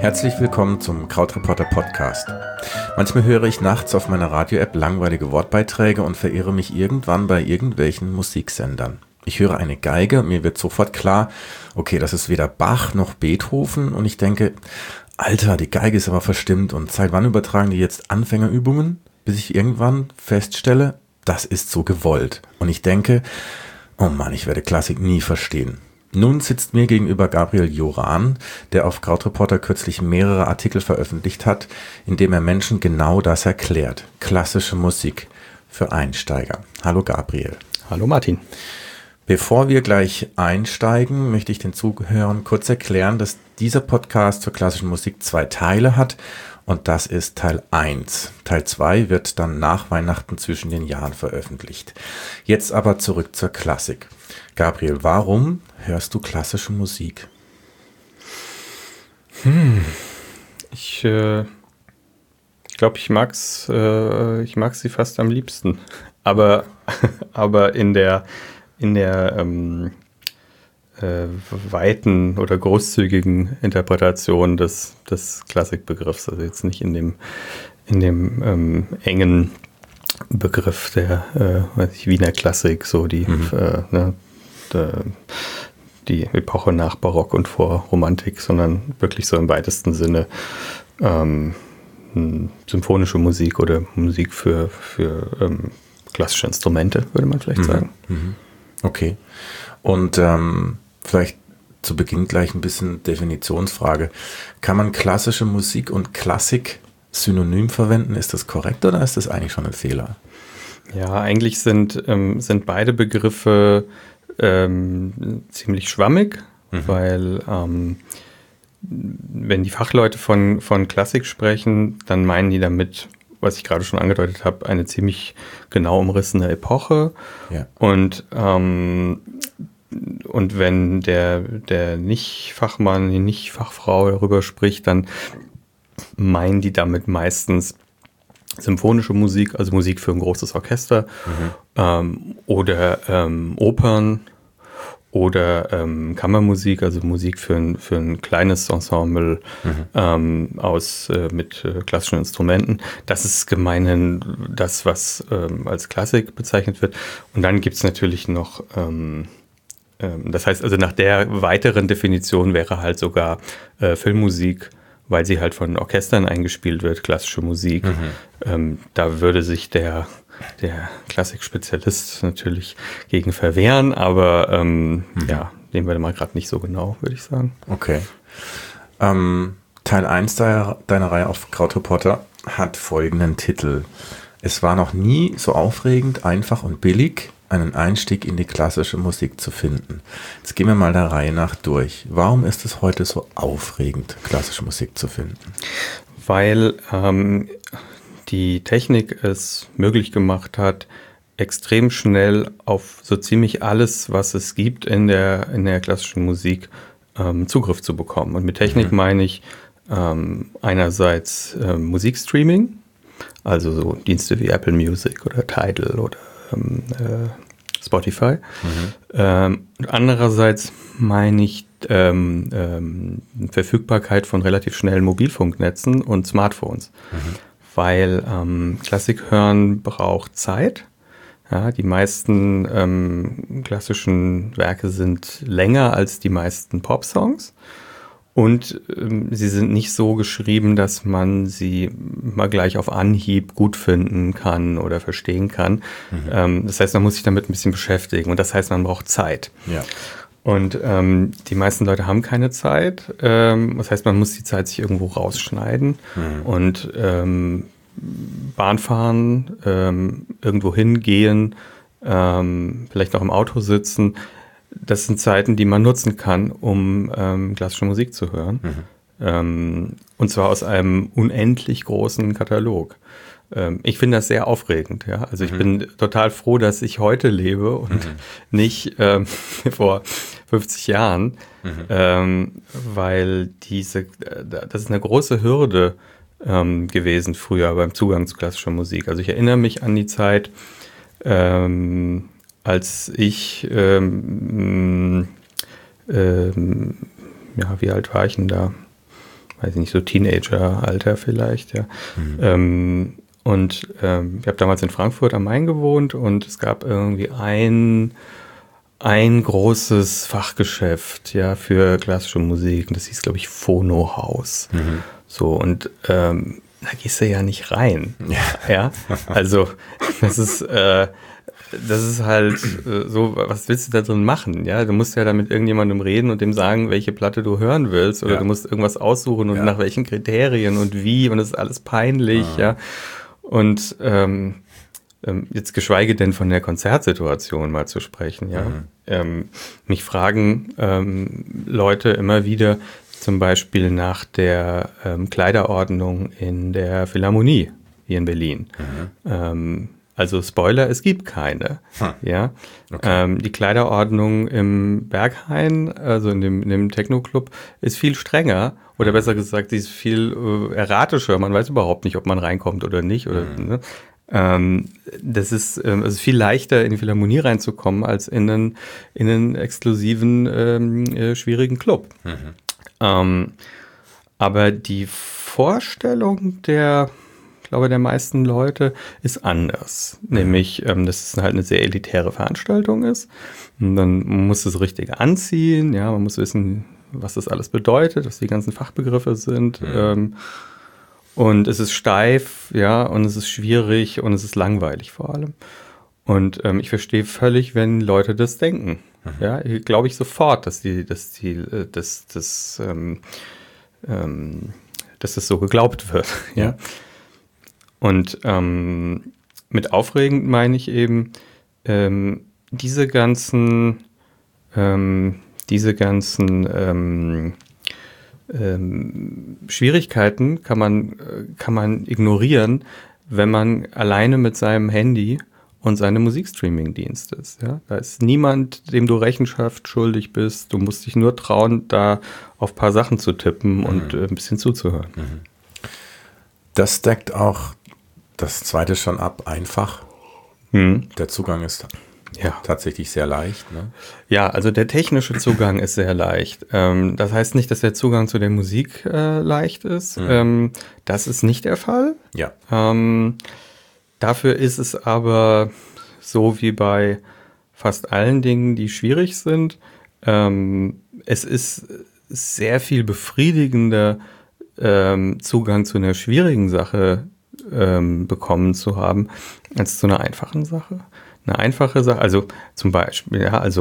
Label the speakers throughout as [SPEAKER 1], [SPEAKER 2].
[SPEAKER 1] Herzlich willkommen zum Krautreporter Podcast. Manchmal höre ich nachts auf meiner Radio-App langweilige Wortbeiträge und verirre mich irgendwann bei irgendwelchen Musiksendern. Ich höre eine Geige, mir wird sofort klar, okay, das ist weder Bach noch Beethoven und ich denke, Alter, die Geige ist aber verstimmt und seit wann übertragen die jetzt Anfängerübungen, bis ich irgendwann feststelle, das ist so gewollt. Und ich denke, oh Mann, ich werde Klassik nie verstehen. Nun sitzt mir gegenüber Gabriel Juran, der auf Krautreporter kürzlich mehrere Artikel veröffentlicht hat, in dem er Menschen genau das erklärt. Klassische Musik für Einsteiger. Hallo Gabriel.
[SPEAKER 2] Hallo Martin.
[SPEAKER 1] Bevor wir gleich einsteigen, möchte ich den Zuhörern kurz erklären, dass dieser Podcast zur klassischen Musik 2 Teile hat und das ist Teil 1. Teil 2 wird dann nach Weihnachten zwischen den Jahren veröffentlicht. Jetzt aber zurück zur Klassik. Gabriel, warum hörst du klassische Musik?
[SPEAKER 2] Ich glaube, ich mag sie fast am liebsten. Aber in der weiten oder großzügigen Interpretation des Klassikbegriffs, also jetzt nicht in dem engen Begriff der Wiener Klassik, so die Epoche nach Barock und vor Romantik, sondern wirklich so im weitesten Sinne symphonische Musik oder Musik für klassische Instrumente, würde man vielleicht sagen.
[SPEAKER 1] Okay. Und vielleicht zu Beginn gleich ein bisschen Definitionsfrage. Kann man klassische Musik und Klassik synonym verwenden? Ist das korrekt oder ist das eigentlich schon ein Fehler?
[SPEAKER 2] Ja, eigentlich sind beide Begriffe ziemlich schwammig, weil wenn die Fachleute von Klassik sprechen, dann meinen die damit, was ich gerade schon angedeutet habe, eine ziemlich genau umrissene Epoche. Ja. Und wenn der Nicht-Fachmann, die Nicht-Fachfrau darüber spricht, dann meinen die damit meistens symphonische Musik, also Musik für ein großes Orchester, oder Opern oder Kammermusik, also Musik für ein kleines Ensemble mit klassischen Instrumenten. Das ist gemeinhin das, was als Klassik bezeichnet wird. Und dann gibt es natürlich noch, das heißt, also nach der weiteren Definition wäre halt sogar Filmmusik, weil sie halt von Orchestern eingespielt wird, klassische Musik. Da würde sich der Klassik-Spezialist natürlich gegen verwehren, aber nehmen wir mal gerade nicht so genau, würde ich sagen.
[SPEAKER 1] Okay. Teil 1 deiner Reihe auf Krautreporter hat folgenden Titel. Es war noch nie so aufregend, einfach und billig, einen Einstieg in die klassische Musik zu finden. Jetzt gehen wir mal der Reihe nach durch. Warum ist es heute so aufregend, klassische Musik zu finden?
[SPEAKER 2] Weil die Technik es möglich gemacht hat, extrem schnell auf so ziemlich alles, was es gibt in der klassischen Musik, Zugriff zu bekommen. Und mit Technik meine ich einerseits Musikstreaming, also so Dienste wie Apple Music oder Tidal oder Spotify. Andererseits meine ich Verfügbarkeit von relativ schnellen Mobilfunknetzen und Smartphones. Weil Klassik hören braucht Zeit. Ja, die meisten klassischen Werke sind länger als die meisten Popsongs. Und sie sind nicht so geschrieben, dass man sie mal gleich auf Anhieb gut finden kann oder verstehen kann. Das heißt, man muss sich damit ein bisschen beschäftigen. Und das heißt, man braucht Zeit. Ja. Und die meisten Leute haben keine Zeit. Das heißt, man muss die Zeit sich irgendwo rausschneiden. Und Bahnfahren, irgendwo hingehen, vielleicht noch im Auto sitzen. Das sind Zeiten, die man nutzen kann, um klassische Musik zu hören. Und zwar aus einem unendlich großen Katalog. Ich finde das sehr aufregend. Ja? Also ich bin total froh, dass ich heute lebe und nicht vor 50 Jahren, weil das ist eine große Hürde gewesen früher beim Zugang zu klassischer Musik. Also ich erinnere mich an die Zeit, als ich, wie alt war ich denn da? weiß ich nicht, so Teenager-Alter vielleicht, ja. Ich habe damals in Frankfurt am Main gewohnt und es gab irgendwie ein großes Fachgeschäft, ja, für klassische Musik. Und das hieß, glaube ich, Phono-Haus. So, und da gehst du ja nicht rein. Ja. Also, das ist halt so, was willst du da drin machen? Ja, du musst ja da mit irgendjemandem reden und dem sagen, welche Platte du hören willst. Oder du musst irgendwas aussuchen und nach welchen Kriterien und wie. Und das ist alles peinlich, ja. Und jetzt geschweige denn von der Konzertsituation mal zu sprechen, ja. Mich fragen Leute immer wieder zum Beispiel nach der Kleiderordnung in der Philharmonie hier in Berlin. Also Spoiler, es gibt keine. Ja? Okay. Die Kleiderordnung im Berghain, also in dem Techno-Club, ist viel strenger. Oder besser gesagt, sie ist viel erratischer. Man weiß überhaupt nicht, ob man reinkommt oder nicht. Oder, ne? Das ist also viel leichter, in die Philharmonie reinzukommen, als in einen exklusiven, schwierigen Club. Aber die Vorstellung der meisten Leute ist anders. Nämlich, dass es halt eine sehr elitäre Veranstaltung ist. Und dann muss es richtig anziehen. Ja, man muss wissen, was das alles bedeutet, was die ganzen Fachbegriffe sind. Und es ist steif, ja, und es ist schwierig und es ist langweilig vor allem. Und ich verstehe völlig, wenn Leute das denken. Ja, glaube ich sofort, dass das so geglaubt wird. Ja. Und mit aufregend meine ich eben diese ganzen Schwierigkeiten kann man ignorieren, wenn man alleine mit seinem Handy und seinem Musikstreaming-Dienst ist. Ja? Da ist niemand, dem du Rechenschaft schuldig bist. Du musst dich nur trauen, da auf ein paar Sachen zu tippen und ein bisschen zuzuhören.
[SPEAKER 1] Das deckt auch das zweite schon ab, einfach. Der Zugang ist tatsächlich sehr leicht. Ne?
[SPEAKER 2] Ja, also der technische Zugang ist sehr leicht. Das heißt nicht, dass der Zugang zu der Musik leicht ist. Das ist nicht der Fall.
[SPEAKER 1] Ja.
[SPEAKER 2] Dafür ist es aber so wie bei fast allen Dingen, die schwierig sind. Es ist sehr viel befriedigender, Zugang zu einer schwierigen Sache bekommen zu haben, als zu einer einfachen Sache. Eine einfache Sache, also zum Beispiel,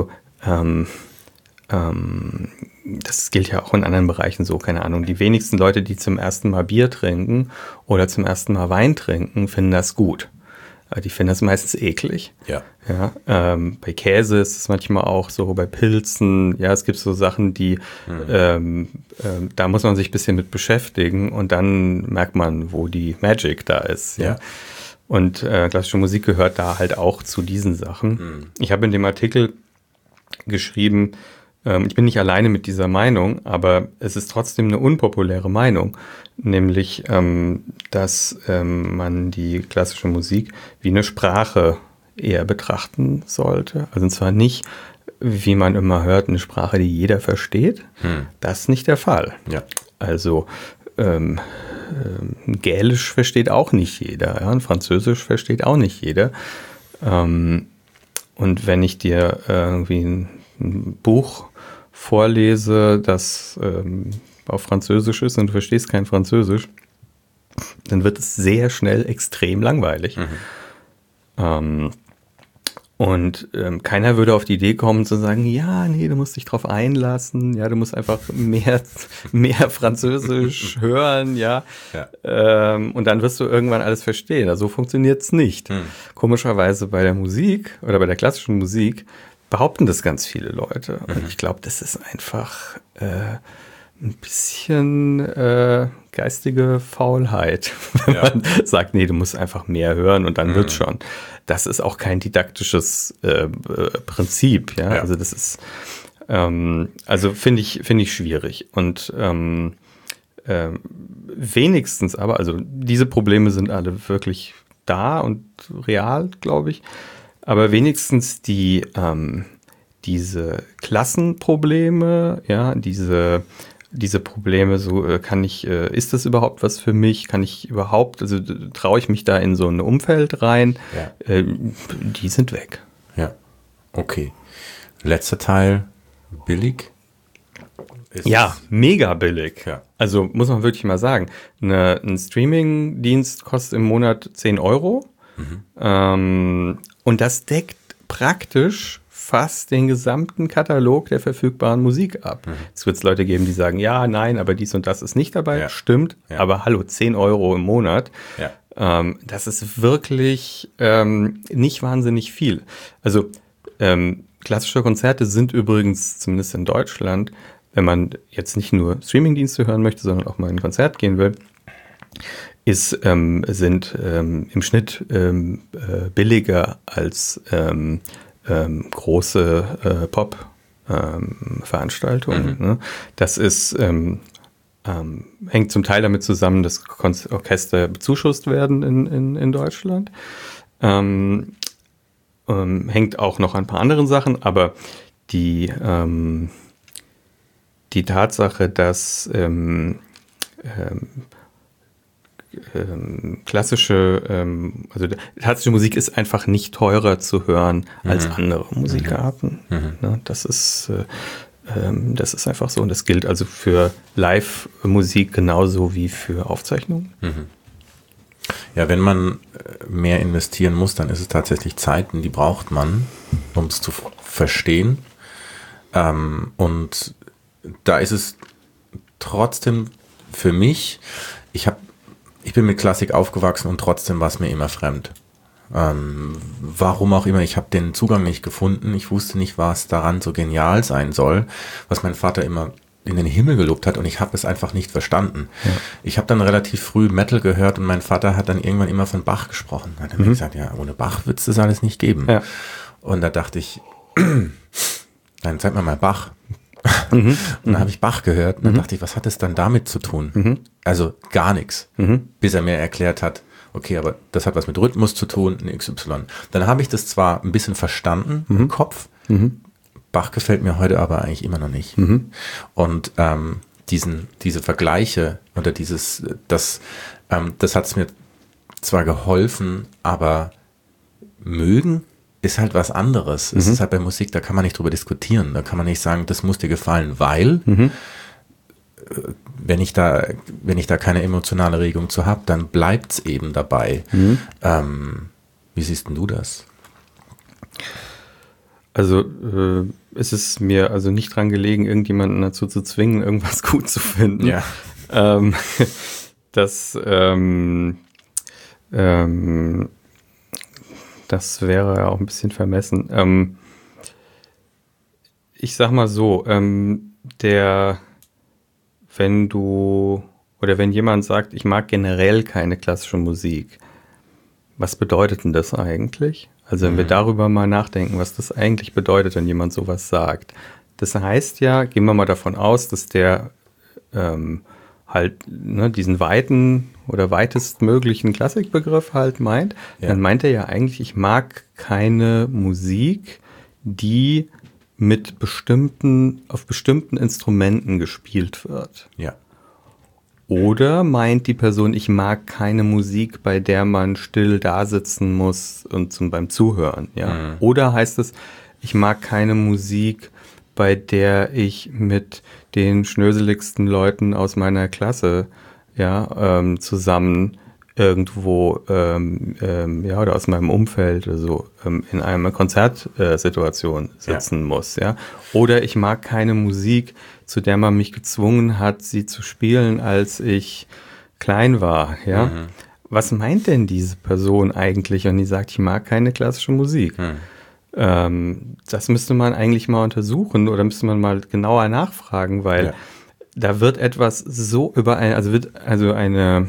[SPEAKER 2] das gilt ja auch in anderen Bereichen so, keine Ahnung, die wenigsten Leute, die zum ersten Mal Bier trinken oder zum ersten Mal Wein trinken, finden das gut. Die finden das meistens eklig.
[SPEAKER 1] Ja.
[SPEAKER 2] Bei Käse ist es manchmal auch so, bei Pilzen, ja, es gibt so Sachen, die, da muss man sich ein bisschen mit beschäftigen und dann merkt man, wo die Magic da ist. Ja. Und klassische Musik gehört da halt auch zu diesen Sachen. Ich habe in dem Artikel geschrieben, ich bin nicht alleine mit dieser Meinung, aber es ist trotzdem eine unpopuläre Meinung, nämlich, dass man die klassische Musik wie eine Sprache eher betrachten sollte. Also und zwar nicht, wie man immer hört, eine Sprache, die jeder versteht. Das ist nicht der Fall.
[SPEAKER 1] Ja.
[SPEAKER 2] Also Gälisch versteht auch nicht jeder, ja? Und Französisch versteht auch nicht jeder. Und wenn ich dir irgendwie ein Buch vorlese, das auf Französisch ist und du verstehst kein Französisch, dann wird es sehr schnell extrem langweilig. Und keiner würde auf die Idee kommen zu sagen, ja, nee, du musst dich drauf einlassen, ja, du musst einfach mehr Französisch hören, ja. Und dann wirst du irgendwann alles verstehen. Also so funktioniert es nicht. Komischerweise bei der Musik oder bei der klassischen Musik behaupten das ganz viele Leute. Und ich glaube, das ist einfach ein bisschen geistige Faulheit, wenn man sagt, nee, du musst einfach mehr hören und dann wird's schon. Das ist auch kein didaktisches Prinzip, ja. Also das ist, also finde ich schwierig. Und wenigstens aber, also diese Probleme sind alle wirklich da und real, glaube ich. Aber wenigstens diese Klassenprobleme, ja, diese diese Probleme, so ist das überhaupt was für mich? Kann ich überhaupt, also traue ich mich da in so ein Umfeld rein?
[SPEAKER 1] Ja.
[SPEAKER 2] Die sind weg.
[SPEAKER 1] Ja, okay. Letzter Teil, billig?
[SPEAKER 2] Ja, mega billig.
[SPEAKER 1] Ja.
[SPEAKER 2] Also muss man wirklich mal sagen, ein Streaming-Dienst kostet im Monat 10 Euro. Und das deckt praktisch fast den gesamten Katalog der verfügbaren Musik ab. Es wird Leute geben, die sagen, ja, nein, aber dies und das ist nicht dabei.
[SPEAKER 1] Ja.
[SPEAKER 2] Stimmt,
[SPEAKER 1] Ja.
[SPEAKER 2] aber hallo, 10 Euro im Monat.
[SPEAKER 1] Ja.
[SPEAKER 2] Das ist wirklich nicht wahnsinnig viel. Also klassische Konzerte sind übrigens, zumindest in Deutschland, wenn man jetzt nicht nur Streamingdienste hören möchte, sondern auch mal in ein Konzert gehen will, sind im Schnitt billiger als große Pop-Veranstaltungen. Ne? Das ist hängt zum Teil damit zusammen, dass Orchester bezuschusst werden in Deutschland. Hängt auch noch an ein paar anderen Sachen, aber die Tatsache, dass klassische Musik ist einfach nicht teurer zu hören als andere Musikarten. Ne, das ist einfach so und das gilt also für Live-Musik genauso wie für Aufzeichnungen.
[SPEAKER 1] Ja, wenn man mehr investieren muss, dann ist es tatsächlich Zeit, und die braucht man, um es zu verstehen. Und da ist es trotzdem für mich, ich bin mit Klassik aufgewachsen und trotzdem war es mir immer fremd. Warum auch immer, ich habe den Zugang nicht gefunden. Ich wusste nicht, was daran so genial sein soll, was mein Vater immer in den Himmel gelobt hat und ich habe es einfach nicht verstanden. Ja. Ich habe dann relativ früh Metal gehört und mein Vater hat dann irgendwann immer von Bach gesprochen. Hat er mir gesagt, ja, ohne Bach wird es das alles nicht geben. Ja. Und da dachte ich, dann zeig mir mal Bach. Und dann habe ich Bach gehört und dann dachte ich, was hat es dann damit zu tun? Also gar nichts, bis er mir erklärt hat, okay, aber das hat was mit Rhythmus zu tun, in XY. Dann habe ich das zwar ein bisschen verstanden im Kopf, Bach gefällt mir heute aber eigentlich immer noch nicht. Und diese Vergleiche oder das hat es mir zwar geholfen, aber mögen ist halt was anderes. Es ist halt bei Musik, da kann man nicht drüber diskutieren. Da kann man nicht sagen, das muss dir gefallen, weil wenn ich da keine emotionale Regung zu habe, dann bleibt es eben dabei. Wie siehst denn du das?
[SPEAKER 2] Also es ist mir also nicht dran gelegen, irgendjemanden dazu zu zwingen, irgendwas gut zu finden.
[SPEAKER 1] Ja.
[SPEAKER 2] Das wäre ja auch ein bisschen vermessen. Ich sag mal so, wenn jemand sagt, ich mag generell keine klassische Musik, was bedeutet denn das eigentlich? Also wenn wir darüber mal nachdenken, was das eigentlich bedeutet, wenn jemand sowas sagt. Das heißt ja, gehen wir mal davon aus, dass der diesen weiten oder weitestmöglichen Klassikbegriff halt meint. Ja. Dann meint er ja eigentlich, ich mag keine Musik, die auf bestimmten Instrumenten gespielt wird.
[SPEAKER 1] Ja.
[SPEAKER 2] Oder meint die Person, ich mag keine Musik, bei der man still da sitzen muss und beim Zuhören. Ja? Oder heißt es, ich mag keine Musik, bei der ich mit den schnöseligsten Leuten aus meiner Klasse zusammen irgendwo oder aus meinem Umfeld oder so in einer Konzertsituation sitzen muss. Ja? Oder ich mag keine Musik, zu der man mich gezwungen hat, sie zu spielen, als ich klein war. Ja? Was meint denn diese Person eigentlich, wenn die sagt, ich mag keine klassische Musik? Das müsste man eigentlich mal untersuchen oder müsste man mal genauer nachfragen, weil da wird etwas so eine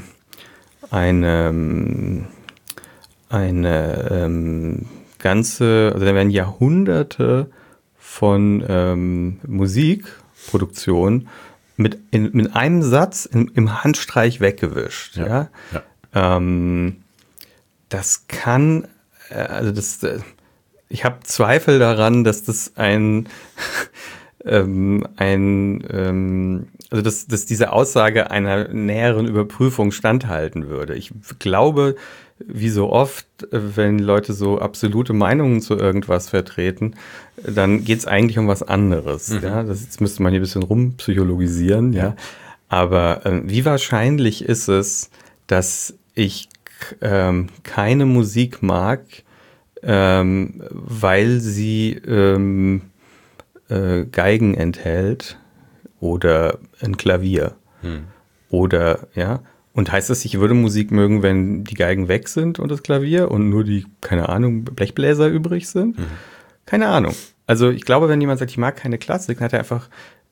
[SPEAKER 2] ganze, also da werden Jahrhunderte von Musikproduktion mit einem Satz im Handstreich weggewischt. Ja. Das kann, ich habe Zweifel daran, dass das also dass diese Aussage einer näheren Überprüfung standhalten würde. Ich glaube, wie so oft, wenn Leute so absolute Meinungen zu irgendwas vertreten, dann geht es eigentlich um was anderes. Ja? Jetzt müsste man hier ein bisschen rumpsychologisieren. Ja? Aber wie wahrscheinlich ist es, dass ich keine Musik mag, weil sie Geigen enthält oder ein Klavier oder, ja, und heißt das, ich würde Musik mögen, wenn die Geigen weg sind und das Klavier und nur die, keine Ahnung, Blechbläser übrig sind? Keine Ahnung. Also ich glaube, wenn jemand sagt, ich mag keine Klassik, dann hat er einfach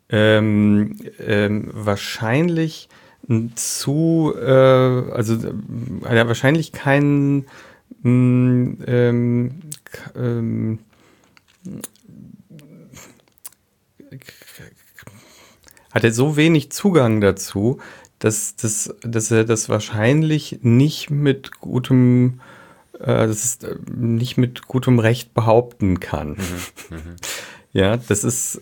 [SPEAKER 2] wahrscheinlich also hat er wahrscheinlich keinen hat er so wenig Zugang dazu, dass er das wahrscheinlich nicht mit gutem Recht behaupten kann. Ja, das ist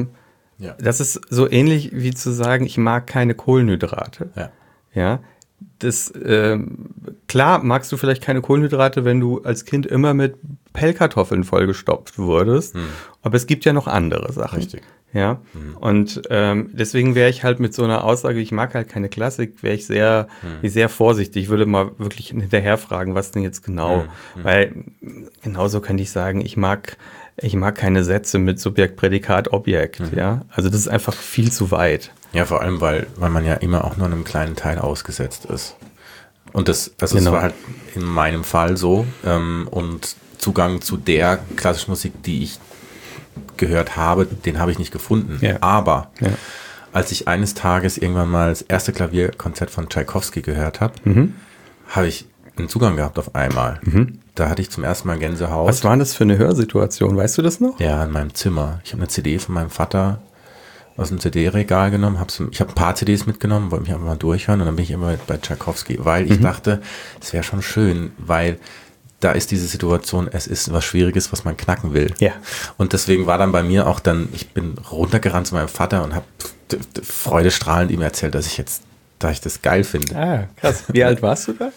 [SPEAKER 2] so ähnlich wie zu sagen, ich mag keine Kohlenhydrate. Ja, das klar magst du vielleicht keine Kohlenhydrate, wenn du als Kind immer mit Pellkartoffeln vollgestopft wurdest, aber es gibt ja noch andere Sachen.
[SPEAKER 1] Richtig.
[SPEAKER 2] Ja, und deswegen wäre ich halt mit so einer Aussage, ich mag halt keine Klassik, wäre ich sehr vorsichtig. Ich würde mal wirklich hinterher fragen, was denn jetzt genau, weil genauso könnte ich sagen, ich mag keine Sätze mit Subjekt, Prädikat, Objekt, ja. Also das ist einfach viel zu weit.
[SPEAKER 1] Ja, vor allem, weil man ja immer auch nur einem kleinen Teil ausgesetzt ist. Und das war halt in meinem Fall so. Und Zugang zu der klassischen Musik, die ich gehört habe, den habe ich nicht gefunden.
[SPEAKER 2] Ja.
[SPEAKER 1] Aber als ich eines Tages irgendwann mal das erste Klavierkonzert von Tschaikowski gehört habe, habe ich einen Zugang gehabt auf einmal. Da hatte ich zum ersten Mal Gänsehaut.
[SPEAKER 2] Was war das für eine Hörsituation? Weißt du das noch?
[SPEAKER 1] Ja, in meinem Zimmer. Ich habe eine CD von meinem Vater aus dem CD-Regal genommen. Ich habe ein paar CDs mitgenommen, wollte mich einfach mal durchhören und dann bin ich immer bei Tschaikowski, weil ich dachte, es wäre schon schön, weil da ist diese Situation, es ist was Schwieriges, was man knacken will.
[SPEAKER 2] Ja.
[SPEAKER 1] Und deswegen war dann bei mir auch ich bin runtergerannt zu meinem Vater und habe freudestrahlend ihm erzählt, dass ich das geil finde.
[SPEAKER 2] Ah, krass. Wie alt warst du da?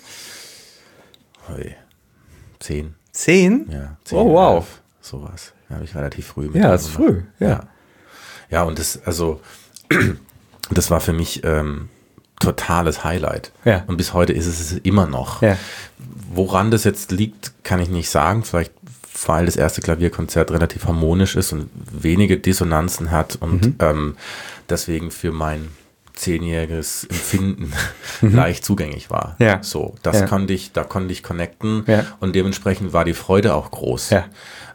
[SPEAKER 1] 10.
[SPEAKER 2] 10?
[SPEAKER 1] Ja, 10.
[SPEAKER 2] Oh, wow.
[SPEAKER 1] 11, sowas. Da habe ich relativ früh mit.
[SPEAKER 2] Ja, ist früh, ja.
[SPEAKER 1] Ja, und das war für mich totales Highlight.
[SPEAKER 2] Ja.
[SPEAKER 1] Und bis heute ist es immer noch.
[SPEAKER 2] Ja.
[SPEAKER 1] Woran das jetzt liegt, kann ich nicht sagen. Vielleicht, weil das erste Klavierkonzert relativ harmonisch ist und wenige Dissonanzen hat und deswegen für mein 10-jähriges Empfinden leicht zugänglich war.
[SPEAKER 2] Ja.
[SPEAKER 1] So, da konnte ich connecten und dementsprechend war die Freude auch groß.
[SPEAKER 2] Ja.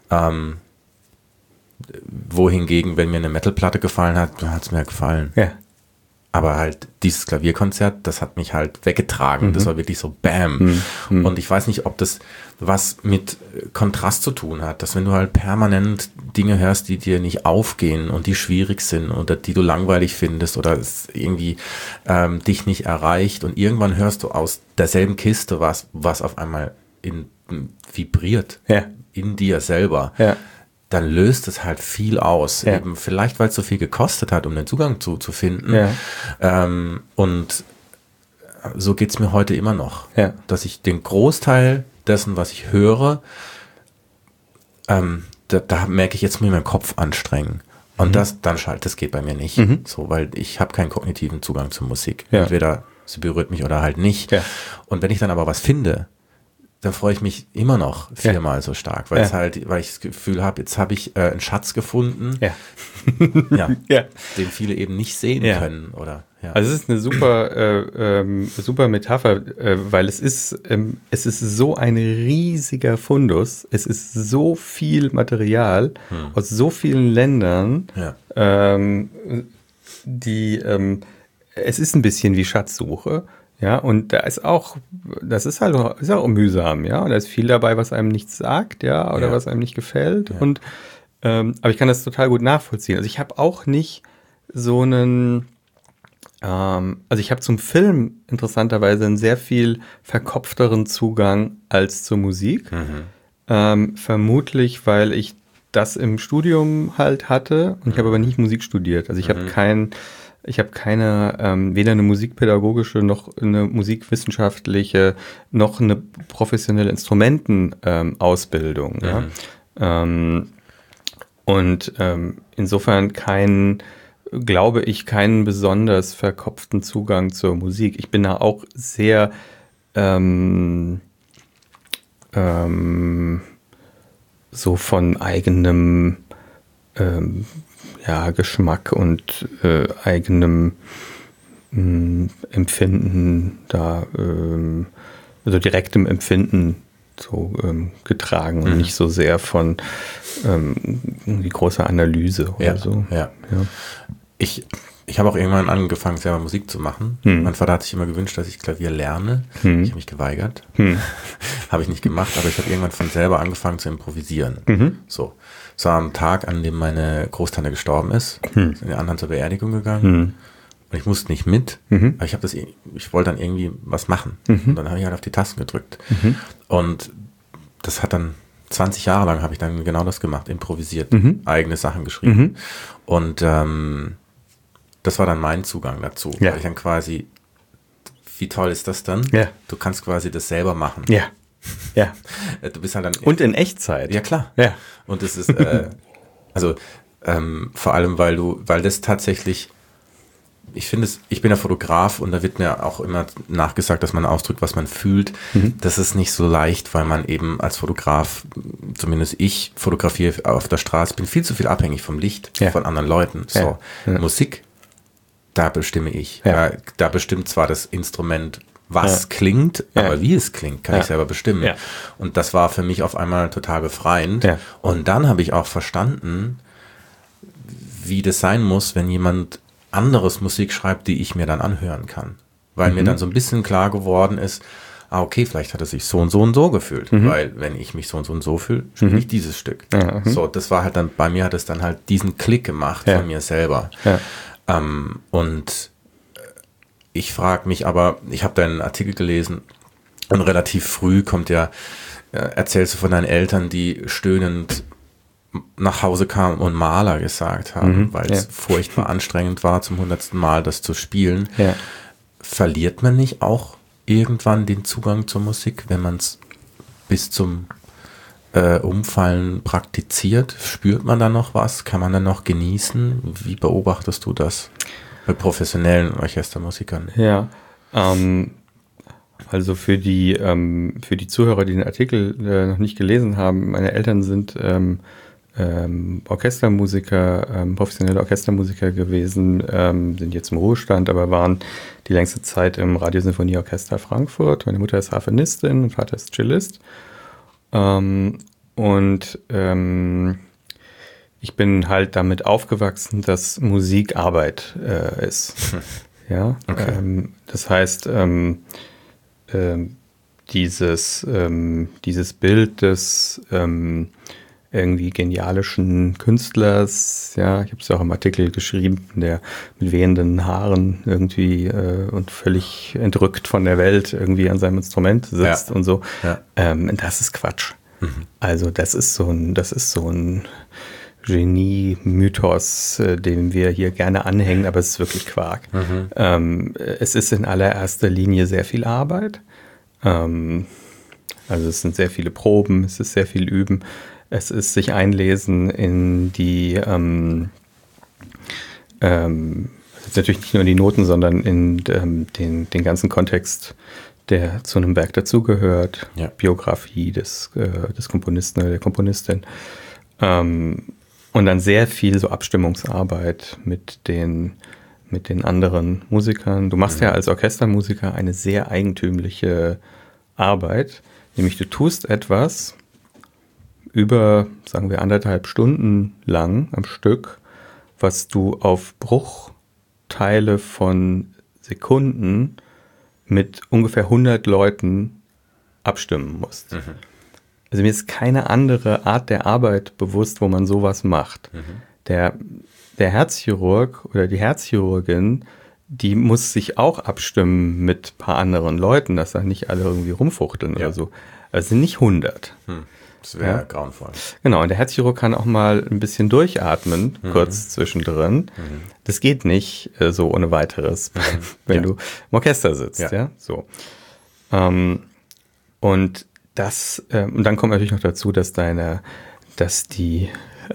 [SPEAKER 1] Wohingegen, wenn mir eine Metalplatte gefallen hat, dann hat es mir gefallen.
[SPEAKER 2] Ja.
[SPEAKER 1] Aber halt dieses Klavierkonzert, das hat mich halt weggetragen. Das war wirklich so BAM. Und ich weiß nicht, ob das was mit Kontrast zu tun hat, dass wenn du halt permanent Dinge hörst, die dir nicht aufgehen und die schwierig sind oder die du langweilig findest oder es irgendwie dich nicht erreicht und irgendwann hörst du aus derselben Kiste was auf einmal vibriert in dir selber.
[SPEAKER 2] Ja.
[SPEAKER 1] Dann löst es halt viel aus.
[SPEAKER 2] Ja.
[SPEAKER 1] Eben vielleicht, weil es so viel gekostet hat, um den Zugang zu finden.
[SPEAKER 2] Ja.
[SPEAKER 1] Und so geht es mir heute immer noch.
[SPEAKER 2] Ja.
[SPEAKER 1] Dass ich den Großteil dessen, was ich höre, da merke ich, jetzt muss ich meinen Kopf anstrengen. Und das geht bei mir nicht. So, weil ich habe keinen kognitiven Zugang zur Musik.
[SPEAKER 2] Ja.
[SPEAKER 1] Entweder sie berührt mich oder halt nicht.
[SPEAKER 2] Ja.
[SPEAKER 1] Und wenn ich dann aber was finde, dann freue ich mich immer noch viermal so stark, weil ich das Gefühl habe, jetzt habe ich einen Schatz gefunden, den viele eben nicht sehen können. Oder,
[SPEAKER 2] Also es ist eine super Metapher, weil es ist so ein riesiger Fundus, es ist so viel Material aus so vielen Ländern, es ist ein bisschen wie Schatzsuche. Ja, und das ist auch mühsam, ja, und da ist viel dabei, was einem nichts sagt, ja, oder was einem nicht gefällt, und aber ich kann das total gut nachvollziehen. Also ich habe auch nicht so einen, also ich habe zum Film interessanterweise einen sehr viel verkopfteren Zugang als zur Musik, vermutlich, weil ich das im Studium halt hatte und ich habe aber nicht Musik studiert. Also ich habe keine weder eine musikpädagogische noch eine musikwissenschaftliche noch eine professionelle Instrumentenausbildung. Ja? Und insofern glaube ich, keinen besonders verkopften Zugang zur Musik. Ich bin da auch sehr so von eigenem Geschmack und eigenem Empfinden da, also direktem Empfinden so getragen und nicht so sehr von die große Analyse oder so.
[SPEAKER 1] Ja. Ich habe auch irgendwann angefangen, selber Musik zu machen. Mein Vater hat sich immer gewünscht, dass ich Klavier lerne. Ich habe mich geweigert. Habe ich nicht gemacht, aber ich habe irgendwann von selber angefangen zu improvisieren. So. Es war am Tag, an dem meine Großtante gestorben ist. Sind die anderen zur Beerdigung gegangen. Und ich musste nicht mit, aber ich wollte dann irgendwie was machen. Und dann habe ich halt auf die Tasten gedrückt. Und das hat dann 20 Jahre lang habe ich dann genau das gemacht, improvisiert, eigene Sachen geschrieben. Und das war dann mein Zugang dazu.
[SPEAKER 2] Ja.
[SPEAKER 1] Weil ich dann quasi, wie toll ist das dann?
[SPEAKER 2] Ja.
[SPEAKER 1] Du kannst quasi das selber machen.
[SPEAKER 2] Ja. Ja.
[SPEAKER 1] Du bist halt dann...
[SPEAKER 2] Und in Echtzeit.
[SPEAKER 1] Ja, klar.
[SPEAKER 2] Ja.
[SPEAKER 1] Und es ist, vor allem, weil das tatsächlich, ich bin ja Fotograf und da wird mir auch immer nachgesagt, dass man ausdrückt, was man fühlt. Das ist nicht so leicht, weil man eben als Fotograf, zumindest ich fotografiere auf der Straße, bin viel zu viel abhängig vom Licht, von anderen Leuten. So, Musik, da bestimme ich.
[SPEAKER 2] Ja.
[SPEAKER 1] Da bestimmt zwar das Instrument, was klingt, aber wie es klingt, kann ich selber bestimmen. Ja. Und das war für mich auf einmal total befreiend. Ja. Und dann habe ich auch verstanden, wie das sein muss, wenn jemand anderes Musik schreibt, die ich mir dann anhören kann. Weil mir dann so ein bisschen klar geworden ist, okay, vielleicht hat er sich so und so und so gefühlt. Weil wenn ich mich so und so fühle, spiele ich dieses Stück. Ja, so, das war halt dann, bei mir hat es dann halt diesen Klick gemacht von mir selber. Ja. Und ich frage mich aber, ich habe deinen Artikel gelesen und relativ früh erzählst du von deinen Eltern, die stöhnend nach Hause kamen und Maler gesagt haben, weil es furchtbar anstrengend war, zum 100. Mal das zu spielen. Ja. Verliert man nicht auch irgendwann den Zugang zur Musik, wenn man es bis zum Umfallen praktiziert? Spürt man da noch was? Kann man dann noch genießen? Wie beobachtest du das bei professionellen Orchestermusikern? Ja,
[SPEAKER 2] also für die Zuhörer, die den Artikel noch nicht gelesen haben, meine Eltern sind Orchestermusiker, professionelle Orchestermusiker gewesen, sind jetzt im Ruhestand, aber waren die längste Zeit im Radiosinfonieorchester Frankfurt. Meine Mutter ist Harfenistin, mein Vater ist Cellist. Ich bin halt damit aufgewachsen, dass Musik Arbeit ist. Ja, okay. Das heißt, dieses Bild des irgendwie genialischen Künstlers, ja, ich habe es ja auch im Artikel geschrieben, der mit wehenden Haaren irgendwie und völlig entrückt von der Welt irgendwie an seinem Instrument sitzt und so. Ja. Das ist Quatsch. Also das ist so ein Genie-Mythos, dem wir hier gerne anhängen, aber es ist wirklich Quark. Es ist in allererster Linie sehr viel Arbeit. Also es sind sehr viele Proben, es ist sehr viel Üben. Es ist sich einlesen in die, natürlich nicht nur in die Noten, sondern in den ganzen Kontext, der zu einem Werk dazugehört, Biografie des Komponisten oder der Komponistin. Und dann sehr viel so Abstimmungsarbeit mit den anderen Musikern. Du machst ja als Orchestermusiker eine sehr eigentümliche Arbeit, nämlich du tust etwas über, sagen wir, 1,5 Stunden lang am Stück, was du auf Bruchteile von Sekunden mit ungefähr 100 Leuten abstimmen musst. Also mir ist keine andere Art der Arbeit bewusst, wo man sowas macht. Der Herzchirurg oder die Herzchirurgin, die muss sich auch abstimmen mit ein paar anderen Leuten, dass da nicht alle irgendwie rumfuchteln oder so. Also es sind nicht 100.
[SPEAKER 1] Das wäre grauenvoll.
[SPEAKER 2] Genau, und der Herzchirurg kann auch mal ein bisschen durchatmen, kurz zwischendrin. Das geht nicht so ohne weiteres, wenn du im Orchester sitzt. Ja. So. Und dann kommt natürlich noch dazu, dass die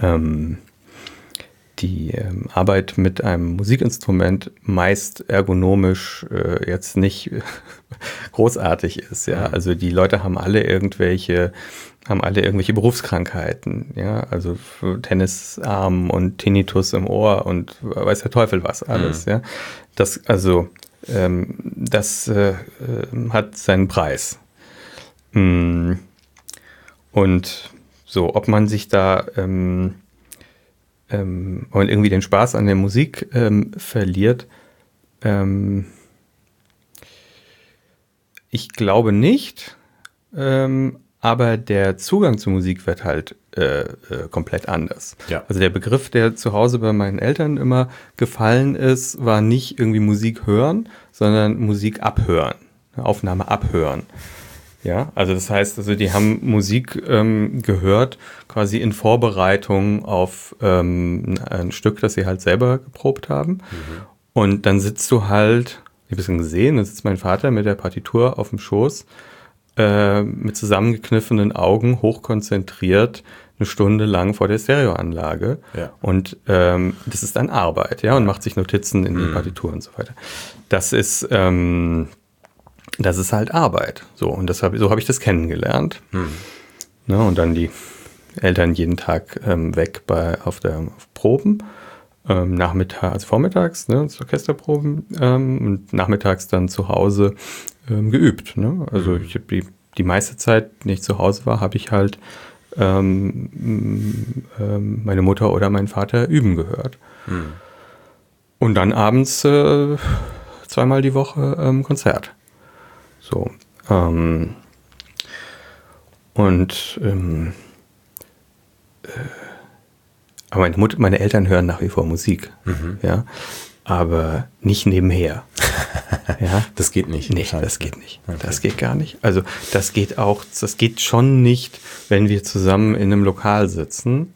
[SPEAKER 2] Arbeit mit einem Musikinstrument meist ergonomisch jetzt nicht großartig ist. Ja, also die Leute haben alle irgendwelche Berufskrankheiten. Ja, also Tennisarm und Tinnitus im Ohr und weiß der Teufel was alles. Ja, das hat seinen Preis. Und so, ob man sich da und irgendwie den Spaß an der Musik verliert, ich glaube nicht, aber der Zugang zur Musik wird halt komplett anders.
[SPEAKER 1] Ja.
[SPEAKER 2] Also der Begriff, der zu Hause bei meinen Eltern immer gefallen ist, war nicht irgendwie Musik hören, sondern Musik abhören, Aufnahme abhören. Ja, also das heißt, die haben Musik gehört, quasi in Vorbereitung auf ein Stück, das sie halt selber geprobt haben. Und dann sitzt du halt, ich habe es gesehen, dann sitzt mein Vater mit der Partitur auf dem Schoß, mit zusammengekniffenen Augen, hochkonzentriert, eine Stunde lang vor der Stereoanlage. Ja. Und das ist dann Arbeit, ja, und macht sich Notizen in die Partitur und so weiter. Das ist halt Arbeit. So, und so habe ich das kennengelernt. Ne, und dann die Eltern jeden Tag weg auf Proben. Vormittags, ne, Orchesterproben, und nachmittags dann zu Hause geübt. Ne? Also ich habe die meiste Zeit, wenn ich zu Hause war, habe ich halt meine Mutter oder meinen Vater üben gehört. Und dann abends zweimal die Woche Konzert. So. Aber meine Eltern hören nach wie vor Musik, ja, aber nicht nebenher. Ja?
[SPEAKER 1] Das geht nicht.
[SPEAKER 2] Nee, das geht nicht. Okay. Das geht gar nicht. Also das geht schon nicht, wenn wir zusammen in einem Lokal sitzen.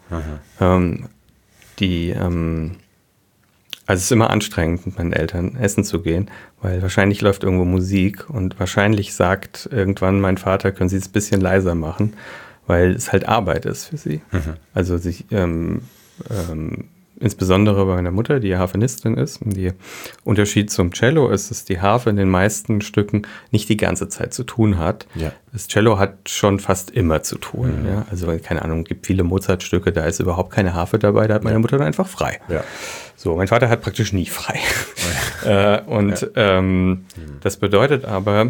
[SPEAKER 2] Also es ist immer anstrengend, mit meinen Eltern essen zu gehen, weil wahrscheinlich läuft irgendwo Musik und wahrscheinlich sagt irgendwann mein Vater, können Sie es ein bisschen leiser machen, weil es halt Arbeit ist für sie. Also insbesondere bei meiner Mutter, die Harfenistin ist. Und der Unterschied zum Cello ist, dass die Harfe in den meisten Stücken nicht die ganze Zeit zu tun hat. Ja. Das Cello hat schon fast immer zu tun. Ja? Also keine Ahnung, es gibt viele Mozart-Stücke, da ist überhaupt keine Harfe dabei, da hat meine Mutter dann einfach frei. Ja. So, mein Vater hat praktisch nie frei. Das bedeutet aber,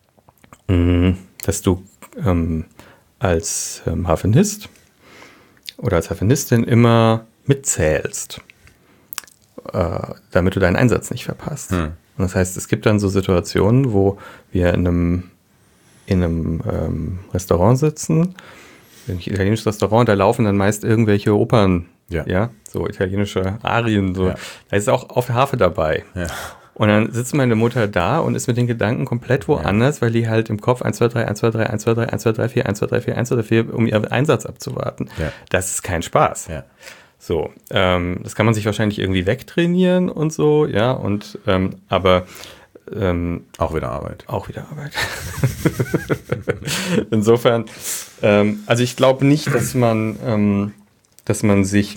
[SPEAKER 2] dass du als Harfenist oder als Harfenistin immer mitzählst, damit du deinen Einsatz nicht verpasst. Und das heißt, es gibt dann so Situationen, wo wir in einem Restaurant sitzen, ein italienisches Restaurant, da laufen dann meist irgendwelche Opern, ja so italienische Arien, so. Ja. Da ist auch auf der Harfe dabei. Ja. Und dann sitzt meine Mutter da und ist mit den Gedanken komplett woanders, weil die halt im Kopf 1, 2, 3, 1, 2, 3, 1, 2, 3, 1, 2, 3, 4, 1, 2, 3, 4, 1, 2, 3, 4, um ihren Einsatz abzuwarten. Ja. Das ist kein Spaß. Ja. So, das kann man sich wahrscheinlich irgendwie wegtrainieren und so, ja, und aber
[SPEAKER 1] auch wieder Arbeit.
[SPEAKER 2] Auch wieder Arbeit. Insofern, also ich glaube nicht, dass man sich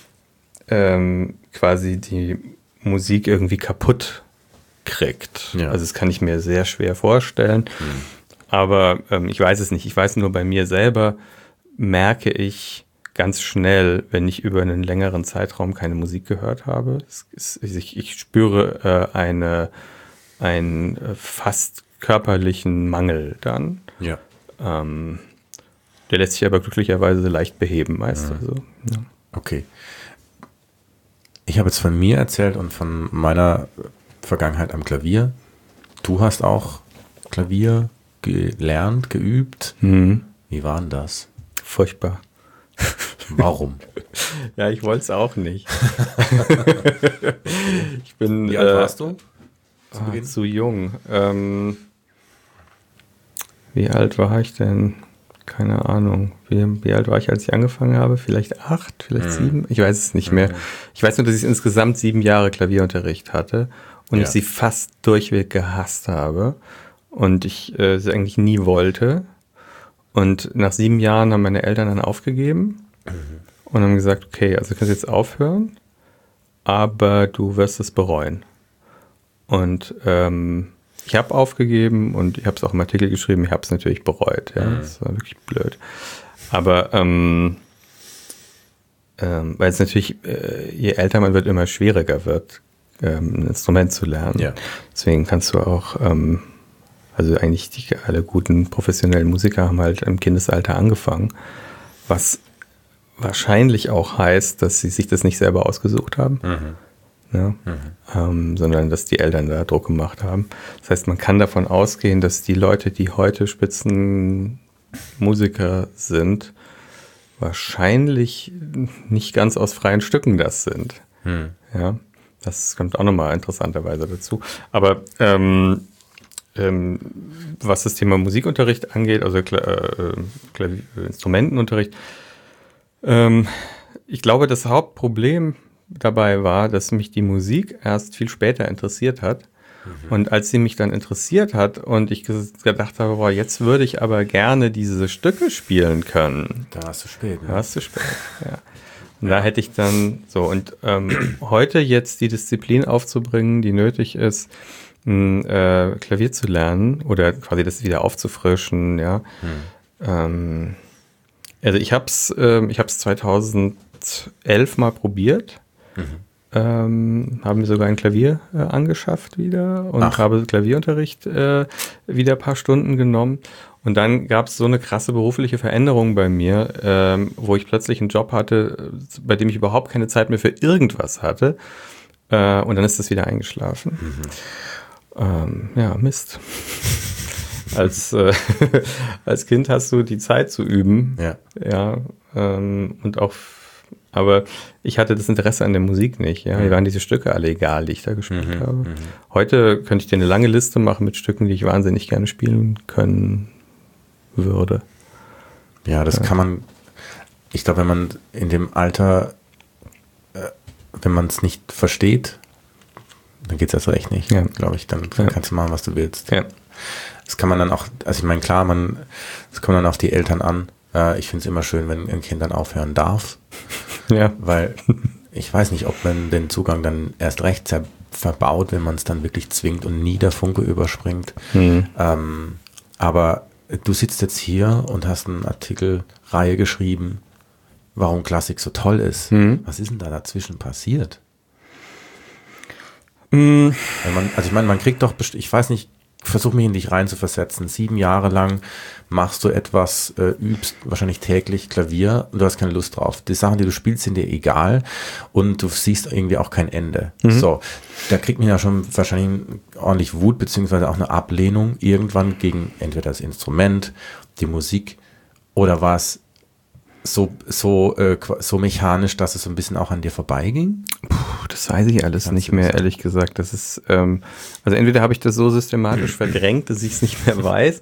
[SPEAKER 2] quasi die Musik irgendwie kaputt kriegt. Ja. Also das kann ich mir sehr schwer vorstellen. Aber ich weiß es nicht. Ich weiß nur, bei mir selber merke ich ganz schnell, wenn ich über einen längeren Zeitraum keine Musik gehört habe. Ich spüre einen fast körperlichen Mangel dann. Ja. Der lässt sich aber glücklicherweise leicht beheben meist. Also, ja.
[SPEAKER 1] Okay. Ich habe jetzt von mir erzählt und von meiner Vergangenheit am Klavier. Du hast auch Klavier gelernt, geübt. Wie war denn das?
[SPEAKER 2] Furchtbar.
[SPEAKER 1] Warum?
[SPEAKER 2] Ja, ich wollte es auch nicht.
[SPEAKER 1] Wie alt warst du?
[SPEAKER 2] Zu jung. Wie alt war ich denn? keine Ahnung, wie alt war ich, als ich angefangen habe? Vielleicht 8, vielleicht 7? Ich weiß es nicht mehr. Ich weiß nur, dass ich insgesamt 7 Jahre Klavierunterricht hatte und ich sie fast durchweg gehasst habe und ich sie eigentlich nie wollte. Und nach 7 Jahren haben meine Eltern dann aufgegeben und haben gesagt, okay, also du kannst jetzt aufhören, aber du wirst es bereuen. Und ich habe aufgegeben und ich habe es auch im Artikel geschrieben, ich habe es natürlich bereut. Ja, das war wirklich blöd. Aber weil es natürlich, je älter man wird, immer schwieriger wird, ein Instrument zu lernen. Ja. Deswegen kannst du auch, also eigentlich alle guten professionellen Musiker haben halt im Kindesalter angefangen, was wahrscheinlich auch heißt, dass sie sich das nicht selber ausgesucht haben. Ja, sondern dass die Eltern da Druck gemacht haben. Das heißt, man kann davon ausgehen, dass die Leute, die heute Spitzenmusiker sind, wahrscheinlich nicht ganz aus freien Stücken das sind. Ja, das kommt auch nochmal interessanterweise dazu. Aber was das Thema Musikunterricht angeht, also Instrumentenunterricht, ich glaube, das Hauptproblem dabei war, dass mich die Musik erst viel später interessiert hat. Und als sie mich dann interessiert hat und ich gedacht habe, boah, jetzt würde ich aber gerne diese Stücke spielen können.
[SPEAKER 1] Da warst du spät.
[SPEAKER 2] Da warst du spät, ja. Und da hätte ich dann so, und heute jetzt die Disziplin aufzubringen, die nötig ist, Klavier zu lernen oder quasi das wieder aufzufrischen, ja. Also ich hab's 2011 mal probiert. Haben mir sogar ein Klavier angeschafft wieder und habe Klavierunterricht wieder ein paar Stunden genommen. Und dann gab es so eine krasse berufliche Veränderung bei mir, wo ich plötzlich einen Job hatte, bei dem ich überhaupt keine Zeit mehr für irgendwas hatte. Und dann ist das wieder eingeschlafen. Ja, Mist. Als Kind hast du die Zeit zu üben. Ja, und auch. Aber ich hatte das Interesse an der Musik nicht. Ja, mir waren diese Stücke alle egal, die ich da gespielt habe. Heute könnte ich dir eine lange Liste machen mit Stücken, die ich wahnsinnig gerne spielen können würde.
[SPEAKER 1] Ja, das kann man. Ich glaube, wenn man in dem Alter, wenn man es nicht versteht, dann geht es erst recht nicht, glaube ich. Dann kannst du machen, was du willst. Ja. Das kann man dann auch, also ich meine, klar, das kommt dann auf die Eltern an. Ich finde es immer schön, wenn ein Kind dann aufhören darf. Ja. Weil ich weiß nicht, ob man den Zugang dann erst recht verbaut, wenn man es dann wirklich zwingt und nie der Funke überspringt. Aber du sitzt jetzt hier und hast eine Artikelreihe geschrieben, warum Klassik so toll ist. Was ist denn da dazwischen passiert? Man kriegt doch, ich weiß nicht, versuch mich in dich rein zu versetzen. 7 Jahre lang machst du etwas, übst wahrscheinlich täglich Klavier und du hast keine Lust drauf. Die Sachen, die du spielst, sind dir egal und du siehst irgendwie auch kein Ende. So, da kriegt man ja schon wahrscheinlich ordentlich Wut, beziehungsweise auch eine Ablehnung irgendwann gegen entweder das Instrument, die Musik oder war es so mechanisch, dass es so ein bisschen auch an dir vorbeiging?
[SPEAKER 2] Das weiß ich alles nicht mehr, ehrlich gesagt. Das ist, also entweder habe ich das so systematisch verdrängt, dass ich es nicht mehr weiß,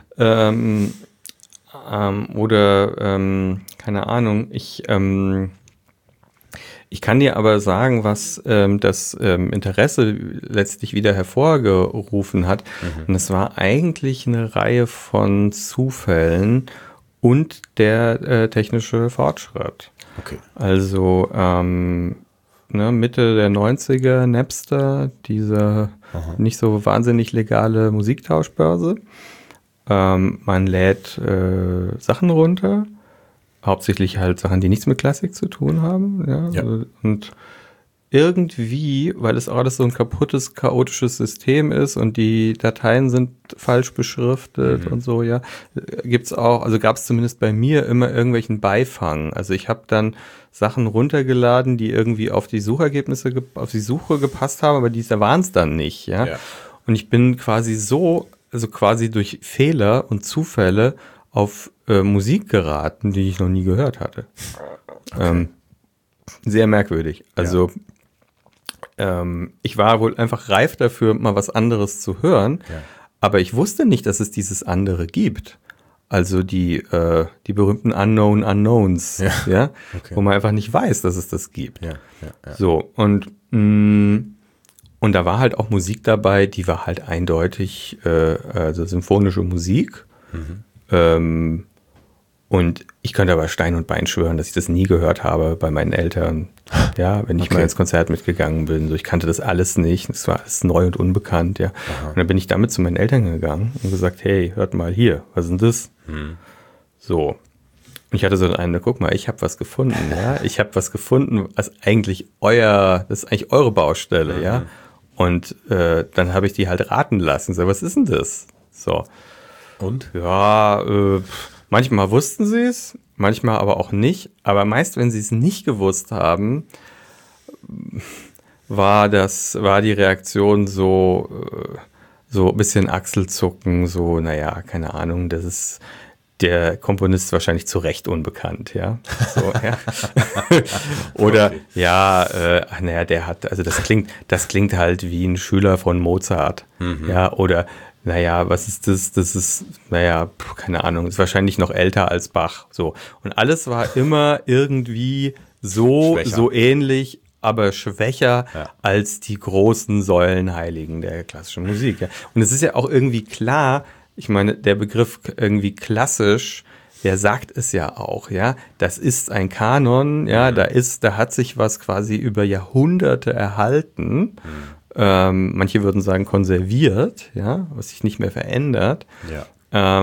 [SPEAKER 2] oder keine Ahnung. Ich kann dir aber sagen, was das Interesse letztlich wieder hervorgerufen hat. Und es war eigentlich eine Reihe von Zufällen und der technische Fortschritt.
[SPEAKER 1] Okay.
[SPEAKER 2] Also Mitte der 90er, Napster, diese nicht so wahnsinnig legale Musiktauschbörse. Man lädt Sachen runter, hauptsächlich halt Sachen, die nichts mit Klassik zu tun haben. Ja. Und irgendwie, weil es auch alles so ein kaputtes, chaotisches System ist und die Dateien sind falsch beschriftet und so, ja, gab es zumindest bei mir immer irgendwelchen Beifang. Also ich habe dann Sachen runtergeladen, die irgendwie auf die Suchergebnisse, auf die Suche gepasst haben, aber da waren es dann nicht, ja. Und ich bin quasi quasi durch Fehler und Zufälle auf Musik geraten, die ich noch nie gehört hatte. Okay. Sehr merkwürdig. Also ich war wohl einfach reif dafür, mal was anderes zu hören, aber ich wusste nicht, dass es dieses andere gibt. Also die berühmten Unknown Unknowns, ja? Okay. Wo man einfach nicht weiß, dass es das gibt.
[SPEAKER 1] Ja.
[SPEAKER 2] So, und da war halt auch Musik dabei, die war halt eindeutig, also symphonische Musik. Und ich könnte aber Stein und Bein schwören, dass ich das nie gehört habe bei meinen Eltern. Ja, wenn ich mal ins Konzert mitgegangen bin. So, ich kannte das alles nicht. Das war alles neu und unbekannt, ja. Aha. Und dann bin ich damit zu meinen Eltern gegangen und gesagt, hey, hört mal hier, was ist denn das? So. Und ich hatte so einen, guck mal, ich habe was gefunden, ja. Ich habe was gefunden, das ist eigentlich eure Baustelle, ja. Und dann habe ich die halt raten lassen. So, was ist denn das? So.
[SPEAKER 1] Und?
[SPEAKER 2] Ja, manchmal wussten sie es, manchmal aber auch nicht. Aber meist, wenn sie es nicht gewusst haben, war die Reaktion so ein bisschen Achselzucken, so, naja, keine Ahnung, das ist der Komponist wahrscheinlich zu Recht unbekannt, ja. So, ja. Oder, okay. Naja, der hat, also das klingt halt wie ein Schüler von Mozart, ja, oder naja, was ist das? Das ist, naja, keine Ahnung, ist wahrscheinlich noch älter als Bach. So. Und alles war immer irgendwie so ähnlich, aber schwächer als die großen Säulenheiligen der klassischen Musik. Ja. Und es ist ja auch irgendwie klar, ich meine, der Begriff irgendwie klassisch, der sagt es ja auch, ja. Das ist ein Kanon, ja, da hat sich was quasi über Jahrhunderte erhalten. Manche würden sagen konserviert, ja, was sich nicht mehr verändert. Ja.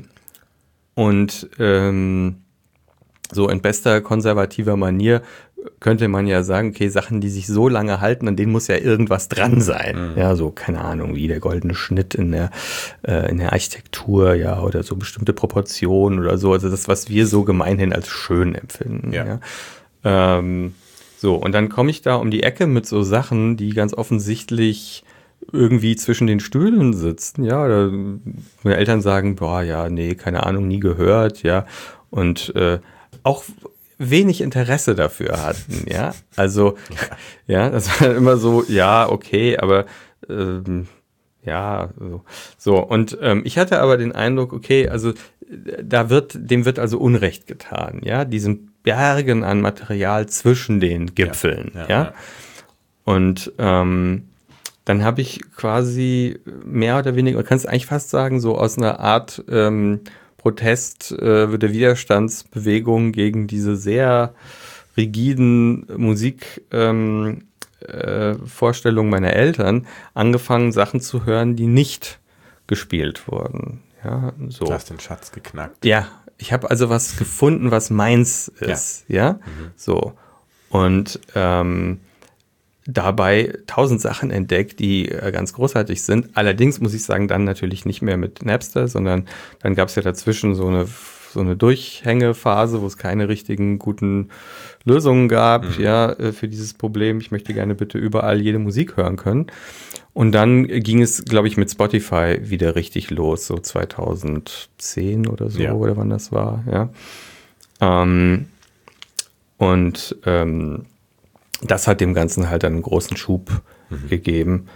[SPEAKER 2] So in bester konservativer Manier könnte man ja sagen, okay, Sachen, die sich so lange halten, an denen muss ja irgendwas dran sein. Ja, so, keine Ahnung, wie der goldene Schnitt in der Architektur, ja, oder so bestimmte Proportionen oder so. Also das, was wir so gemeinhin als schön empfinden. Ja. So, und dann komme ich da um die Ecke mit so Sachen, die ganz offensichtlich irgendwie zwischen den Stühlen sitzen, ja, oder meine Eltern sagen, boah, ja, nee, keine Ahnung, nie gehört, ja, und auch wenig Interesse dafür hatten, ja, also, ja, das war immer so, ja, okay, aber, ja, so, und ich hatte aber den Eindruck, okay, also, dem wird also Unrecht getan, ja, diesem Bergen an Material zwischen den Gipfeln, ja. Und dann habe ich quasi mehr oder weniger, man kann es eigentlich fast sagen, so aus einer Art Protest der Widerstandsbewegung gegen diese sehr rigiden Musikvorstellungen meiner Eltern angefangen, Sachen zu hören, die nicht gespielt wurden. Ja, so.
[SPEAKER 1] Du hast den Schatz geknackt.
[SPEAKER 2] Ja, ich habe also was gefunden, was meins ist, ja, so. Und dabei 1000 Sachen entdeckt, die ganz großartig sind. Allerdings muss ich sagen, dann natürlich nicht mehr mit Napster, sondern dann gab es ja dazwischen so eine Durchhängephase, wo es keine richtigen guten Lösungen gab, für dieses Problem. Ich möchte gerne bitte überall jede Musik hören können. Und dann ging es, glaube ich, mit Spotify wieder richtig los, so 2010 oder so, oder wann das war, ja. Das hat dem Ganzen halt einen großen Schub gegeben.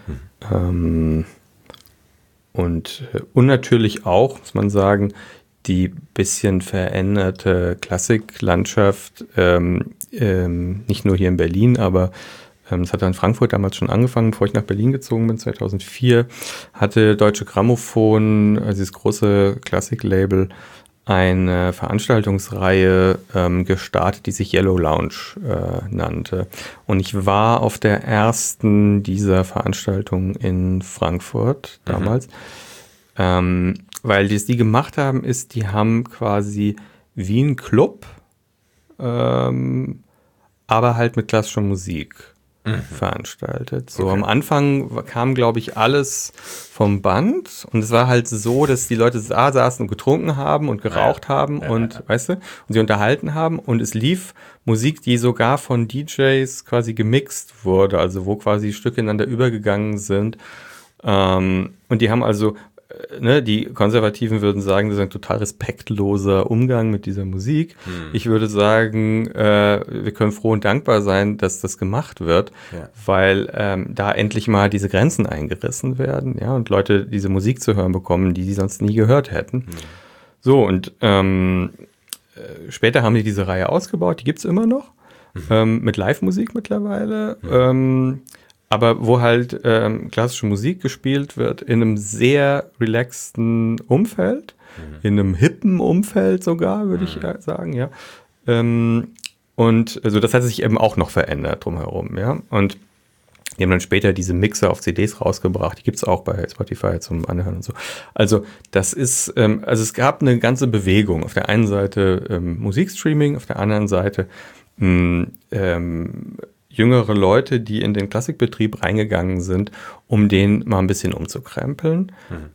[SPEAKER 2] Und natürlich auch, muss man sagen, die bisschen veränderte Klassiklandschaft, nicht nur hier in Berlin, aber das hat in Frankfurt damals schon angefangen, bevor ich nach Berlin gezogen bin, 2004, hatte Deutsche Grammophon, also dieses große Klassiklabel, eine Veranstaltungsreihe gestartet, die sich Yellow Lounge nannte. Und ich war auf der ersten dieser Veranstaltungen in Frankfurt damals. Weil die gemacht haben, die haben quasi wie ein Club, aber halt mit klassischer Musik veranstaltet. So, am Anfang kam, glaube ich, alles vom Band und es war halt so, dass die Leute da saßen und getrunken haben und geraucht haben und, weißt du, und sie unterhalten haben und es lief Musik, die sogar von DJs quasi gemixt wurde, also wo quasi Stücke ineinander übergegangen sind. Und die haben also die Konservativen würden sagen, das ist ein total respektloser Umgang mit dieser Musik. Ich würde sagen, wir können froh und dankbar sein, dass das gemacht wird, weil da endlich mal diese Grenzen eingerissen werden, ja, und Leute diese Musik zu hören bekommen, die sie sonst nie gehört hätten. So, und später haben die diese Reihe ausgebaut, die gibt es immer noch, mit Live-Musik mittlerweile, aber wo halt klassische Musik gespielt wird in einem sehr relaxten Umfeld, in einem hippen Umfeld sogar, würde ich sagen, ja. Und also das hat sich eben auch noch verändert drumherum, ja. Und die haben dann später diese Mixer auf CDs rausgebracht. Die gibt es auch bei Spotify zum Anhören und so. Also das ist, also es gab eine ganze Bewegung. Auf der einen Seite Musikstreaming, auf der anderen Seite jüngere Leute, die in den Klassikbetrieb reingegangen sind, um den mal ein bisschen umzukrempeln.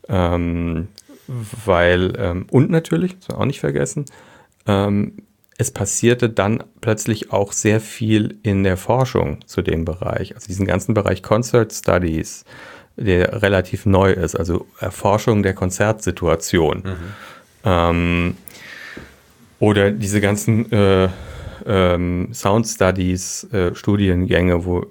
[SPEAKER 2] Weil, und natürlich, das wir auch nicht vergessen, es passierte dann plötzlich auch sehr viel in der Forschung zu dem Bereich, also diesen ganzen Bereich Concert Studies, der relativ neu ist, also Erforschung der Konzertsituation. Oder diese ganzen Sound Studies Studiengänge, wo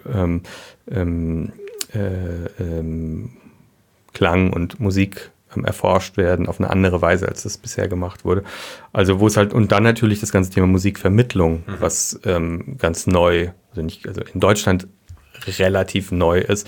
[SPEAKER 2] Klang und Musik erforscht werden auf eine andere Weise, als das bisher gemacht wurde. Also wo es halt, und dann natürlich das ganze Thema Musikvermittlung, was ganz neu, also in Deutschland relativ neu ist.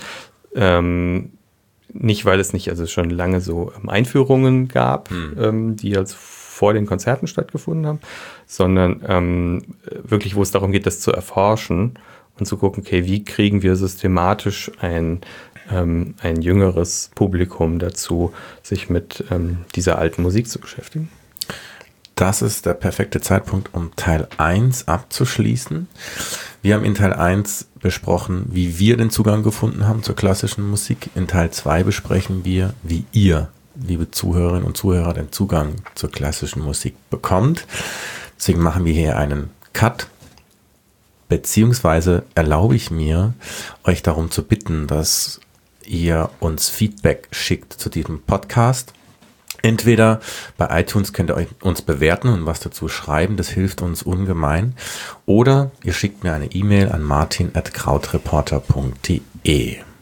[SPEAKER 2] Nicht, weil es nicht, also schon lange so Einführungen gab, die als vor den Konzerten stattgefunden haben, sondern wirklich, wo es darum geht, das zu erforschen und zu gucken, okay, wie kriegen wir systematisch ein jüngeres Publikum dazu, sich mit dieser alten Musik zu beschäftigen.
[SPEAKER 1] Das ist der perfekte Zeitpunkt, um Teil 1 abzuschließen. Wir haben in Teil 1 besprochen, wie wir den Zugang gefunden haben zur klassischen Musik. In Teil 2 besprechen wir, wie ihr, liebe Zuhörerinnen und Zuhörer, den Zugang zur klassischen Musik bekommt. Deswegen machen wir hier einen Cut. Beziehungsweise erlaube ich mir, euch darum zu bitten, dass ihr uns Feedback schickt zu diesem Podcast. Entweder bei iTunes könnt ihr uns bewerten und was dazu schreiben, das hilft uns ungemein. Oder ihr schickt mir eine E-Mail an martin@krautreporter.de.